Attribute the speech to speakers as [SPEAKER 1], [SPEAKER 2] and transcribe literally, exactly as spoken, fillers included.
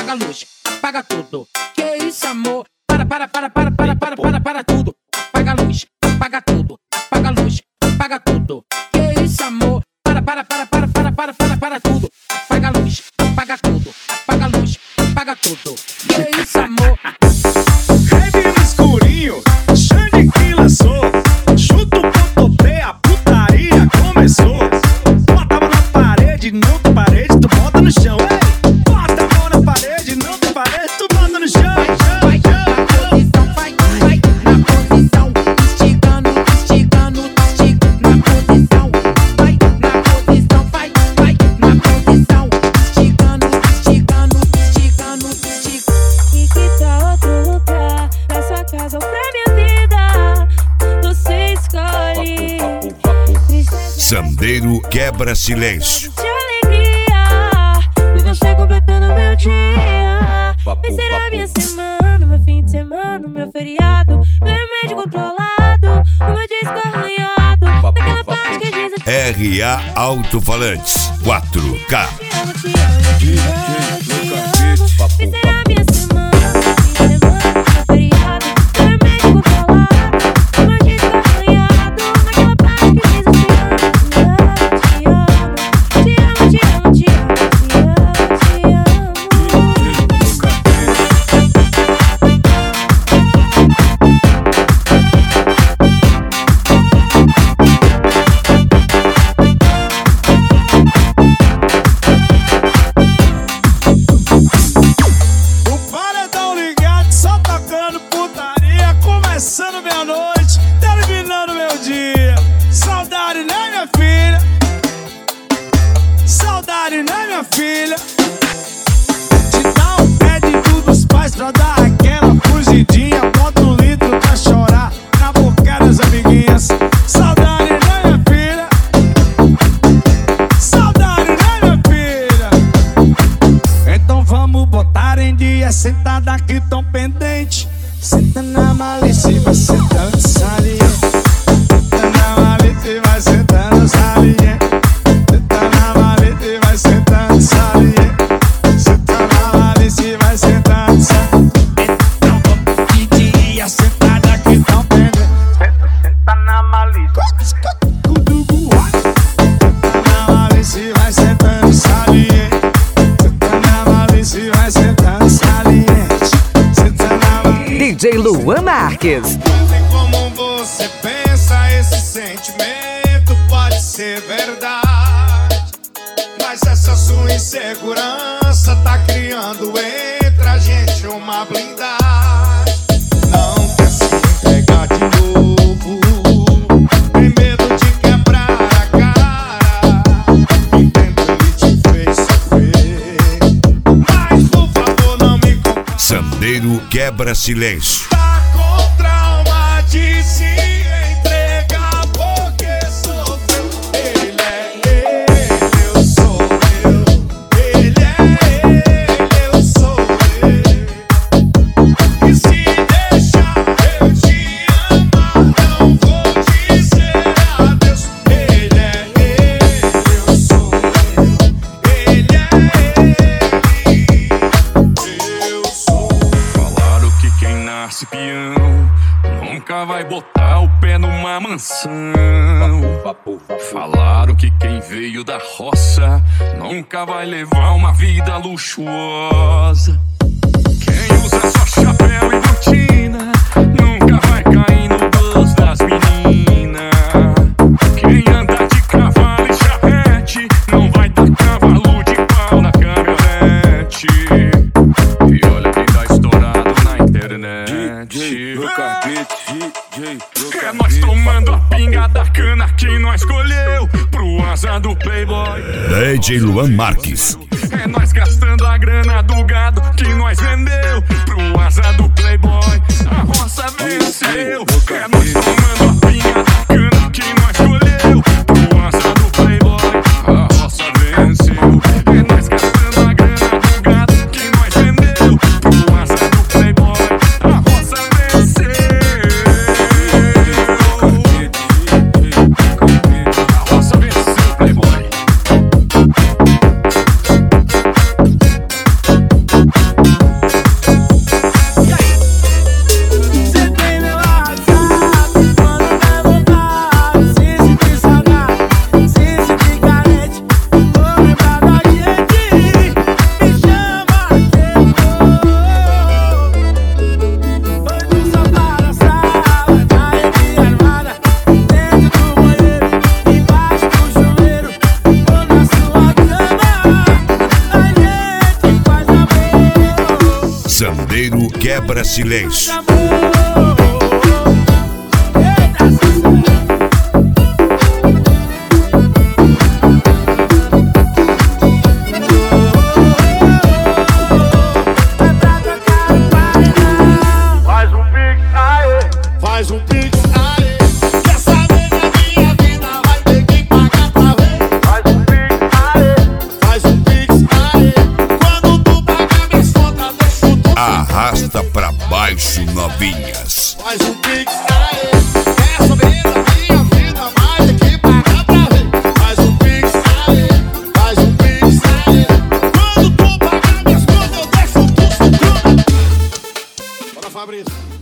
[SPEAKER 1] apaga a luz, apaga tudo. Que isso, amor? Para, para, para, para, para, para, para, para tudo. Apaga a luz, apaga tudo. Apaga a luz, apaga tudo. Que isso, amor? Para, para, para, para, para, para, para, para tudo. Apaga a luz, apaga tudo. Apaga a luz, apaga tudo. Que isso, amor?
[SPEAKER 2] Rave no escurinho, Xande que lançou. Chuta o pontapé, a putaria começou. Bota a mão na parede, não tem parede, tu bota no chão. Ei! Bota a mão na parede, não tem parede, tu bota no chão.
[SPEAKER 1] Vai, vai, na posição, vai, vai, na posição. Esticando, esticando, estica, na posição. Vai, na posição, vai, vai, na posição. Esticando, esticando, esticando, estica.
[SPEAKER 3] E que tal outro lugar, pra sua casa ou pra minha vida? Você escolhe.
[SPEAKER 4] Sandeiro quebra silêncio.
[SPEAKER 3] De alegria, e você completando meu dia. Vai ser a minha semana, meu fim de semana, meu feriado, meu remédio controlado, o meu disco arranhado, naquela parte que diz assim,
[SPEAKER 4] R A Alto-Falantes quatro K.
[SPEAKER 3] te amo, te amo, te amo, te amo. Vai ser a minha semana, meu fim de semana, meu feriado, meu remédio controlado, o meu disco arranhado, naquela parte que diz assim, te amo, te amo, te amo, te amo, te amo, te amo, te amo.
[SPEAKER 2] O paredão ligado, só tocando putaria. Começando minha noite, terminando meu dia. Saudade, né, minha filha? Saudade, né, minha filha? Te dá um pé de tudo dos pais pra dar aquela fugidinha. Bota um litro pra chorar na boca das amiguinhas. Saudade, né, minha filha? Saudade, né, minha filha? Então vamos botar em dia, sentada aqui tão pendente. Senta na malícia e vai sentando saliente. Senta na malícia e vai sentando saliente. Senta na malícia e vai sentando saliente. Senta na malícia e vai sentando saliente. Então vamos de dia, sentada aqui tão pendente. Senta na malícia. Senta na malícia e vai sentando saliente. Senta na malícia e vai sentando saliente. Senta na malícia.
[SPEAKER 5] D J Luan Marques.
[SPEAKER 2] Não tem como você pensa, esse sentimento pode ser verdade. Mas essa sua insegurança tá criando entre a gente uma blindagem. Não quer se entregar de novo, tem medo de quebrar a cara. Entendo, ele te fez sofrer, mas por favor não me compare.
[SPEAKER 4] Sandeiro quebra silêncio.
[SPEAKER 2] Tá com trauma de se entregar porque sofreu. Ele é ele, eu sou eu. Ele é ele, eu sou eu. E se deixar eu te amar, não vou dizer adeus. Ele é ele, eu sou eu. Ele é ele, eu sou eu.
[SPEAKER 6] Falaram que quem nasce peão nunca vai botar o pé numa mansão. Falaram que quem veio da roça nunca vai levar uma vida luxuosa. Quem usa só chapéu e botina nunca vai cair no gosto das meninas. Quem anda de cavalo e charrete não vai dar cavalo de pau na caminhonete. E olha quem tá estourado na internet. É nós tomando a pinga da cana que nós escolheu pro asa do Playboy.
[SPEAKER 4] D J Luan Marques.
[SPEAKER 6] É nós gastando a grana do gado que nós vendeu pro asa do Playboy. A roça venceu. É nós tomando a pinga da cana que nós escolheu pro asa do Playboy. A roça venceu. É nós gastando a grana do gado que nós vendeu pro asa do Playboy. A roça venceu. A roça venceu, Playboy.
[SPEAKER 4] Sandeiro Quebra Silêncio.
[SPEAKER 2] Faz um pix, aê. Quer saber da minha vida? Vai ter que pagar pra ver. Faz um pix, aê. Faz um pix, aê. Quando tu pagar minhas contas, deixo tu.
[SPEAKER 4] Arrasta pra baixo, novinhas.
[SPEAKER 2] Faz um pix, aê. Quer saber da minha vida? Vai ter que pagar pra ver. Faz um pix, aê. Faz um pix, aê. Quando tu pagar minhas contas, eu deixo tu. Bora, Fabrício.